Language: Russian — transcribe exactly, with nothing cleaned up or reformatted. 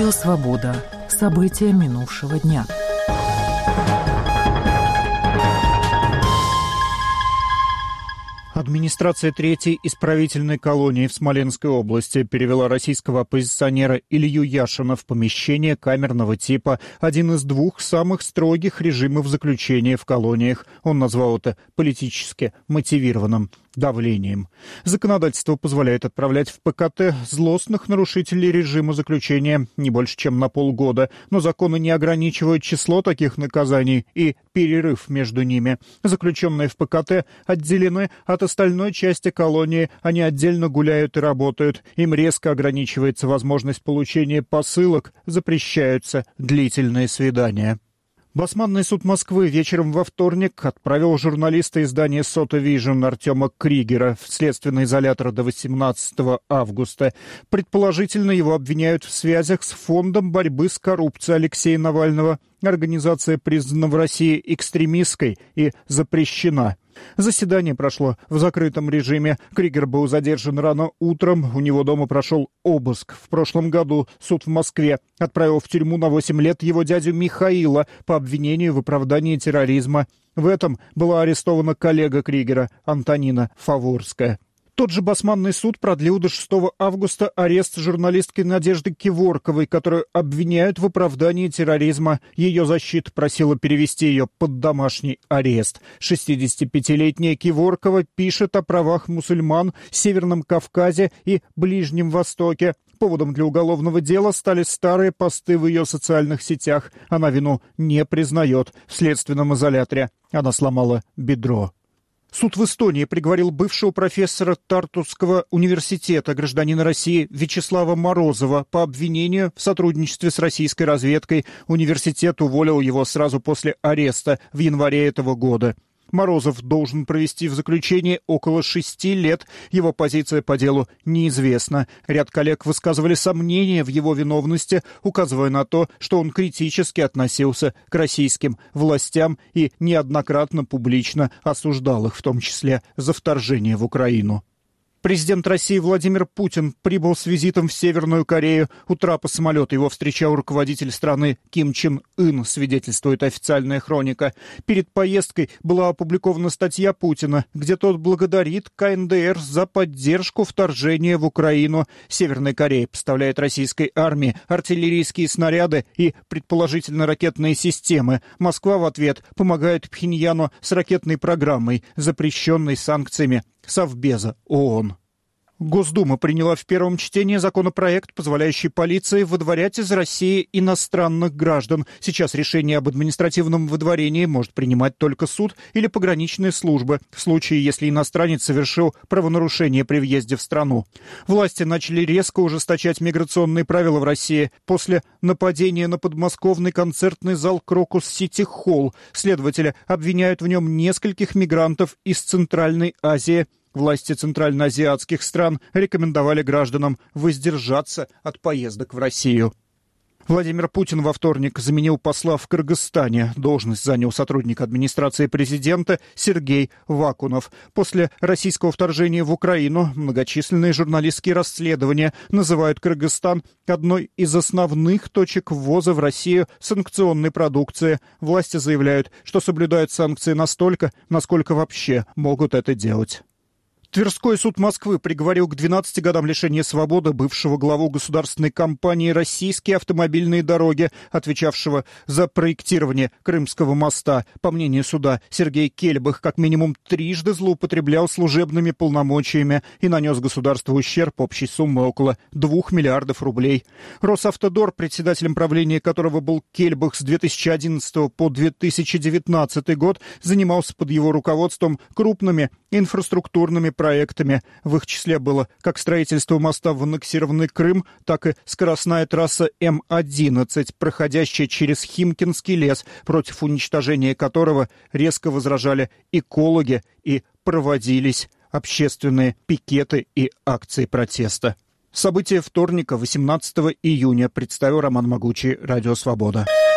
Радио «Свобода». События минувшего дня. Администрация третьей исправительной колонии в Смоленской области перевела российского оппозиционера Илью Яшина в помещение камерного типа, один из двух самых строгих режимов заключения в колониях. Он назвал это политически мотивированным давлением. Законодательство позволяет отправлять в ПКТ злостных нарушителей режима заключения не больше, чем на полгода, но законы не ограничивают число таких наказаний и перерыв между ними. Заключенные в ПКТ отделены от остальной части колонии, они отдельно гуляют и работают. Им резко ограничивается возможность получения посылок, запрещаются длительные свидания. Басманный суд Москвы вечером во вторник отправил журналиста издания «Сота Вижн» Артема Кригера в следственный изолятор до восемнадцатого августа. Предположительно, его обвиняют в связях с фондом борьбы с коррупцией Алексея Навального. Организация признана в России экстремистской и запрещена. Заседание прошло в закрытом режиме. Кригер был задержан рано утром. У него дома прошел обыск. В прошлом году суд в Москве отправил в тюрьму на восемь лет его дядю Михаила по обвинению в оправдании терроризма. В этом была арестована коллега Кригера, Антонина Фаворская. Тот же Басманный суд продлил до шестого августа арест журналистки Надежды Киворковой, которую обвиняют в оправдании терроризма. Ее защита просила перевести ее под домашний арест. шестидесятипятилетняя Киворкова пишет о правах мусульман, Северном Кавказе и Ближнем Востоке. Поводом для уголовного дела стали старые посты в ее социальных сетях. Она вину не признает. В следственном изоляторе она сломала бедро. Суд в Эстонии приговорил бывшего профессора Тартусского университета, гражданина России Вячеслава Морозова, по обвинению в сотрудничестве с российской разведкой. Университет уволил его сразу после ареста в январе этого года. Морозов должен провести в заключении около шести лет. Его позиция по делу неизвестна. Ряд коллег высказывали сомнения в его виновности, указывая на то, что он критически относился к российским властям и неоднократно публично осуждал их, в том числе за вторжение в Украину. Президент России Владимир Путин прибыл с визитом в Северную Корею. У трапа самолета его встречал руководитель страны Ким Чен Ын, свидетельствует официальная хроника. Перед поездкой была опубликована статья Путина, где тот благодарит ка эн дэ эр за поддержку вторжения в Украину. Северная Корея поставляет российской армии артиллерийские снаряды и, предположительно, ракетные системы. Москва в ответ помогает Пхеньяну с ракетной программой, запрещенной санкциями Совбеза ООН. Госдума приняла в первом чтении законопроект, позволяющий полиции выдворять из России иностранных граждан. Сейчас решение об административном выдворении может принимать только суд или пограничные службы, в случае, если иностранец совершил правонарушение при въезде в страну. Власти начали резко ужесточать миграционные правила в России после нападения на подмосковный концертный зал «Крокус Сити Холл». Следователи обвиняют в нем нескольких мигрантов из Центральной Азии. Власти центральноазиатских стран рекомендовали гражданам воздержаться от поездок в Россию. Владимир Путин во вторник заменил посла в Кыргызстане. Должность занял сотрудник администрации президента Сергей Вакунов. После российского вторжения в Украину многочисленные журналистские расследования называют Кыргызстан одной из основных точек ввоза в Россию санкционной продукции. Власти заявляют, что соблюдают санкции настолько, насколько вообще могут это делать. Тверской суд Москвы приговорил к двенадцати годам лишения свободы бывшего главу государственной компании «Российские автомобильные дороги», отвечавшего за проектирование Крымского моста. По мнению суда, Сергей Кельбах как минимум трижды злоупотреблял служебными полномочиями и нанес государству ущерб общей суммы около двух миллиардов рублей. Росавтодор, председателем правления которого был Кельбах с две тысячи одиннадцатого по две тысячи девятнадцатый год, занимался под его руководством крупными инфраструктурными проектами. В их числе было как строительство моста в аннексированный Крым, так и скоростная трасса эм одиннадцать, проходящая через Химкинский лес, против уничтожения которого резко возражали экологи и проводились общественные пикеты и акции протеста. События вторника, восемнадцатого июня, представил Роман Могучий, Радио Свобода.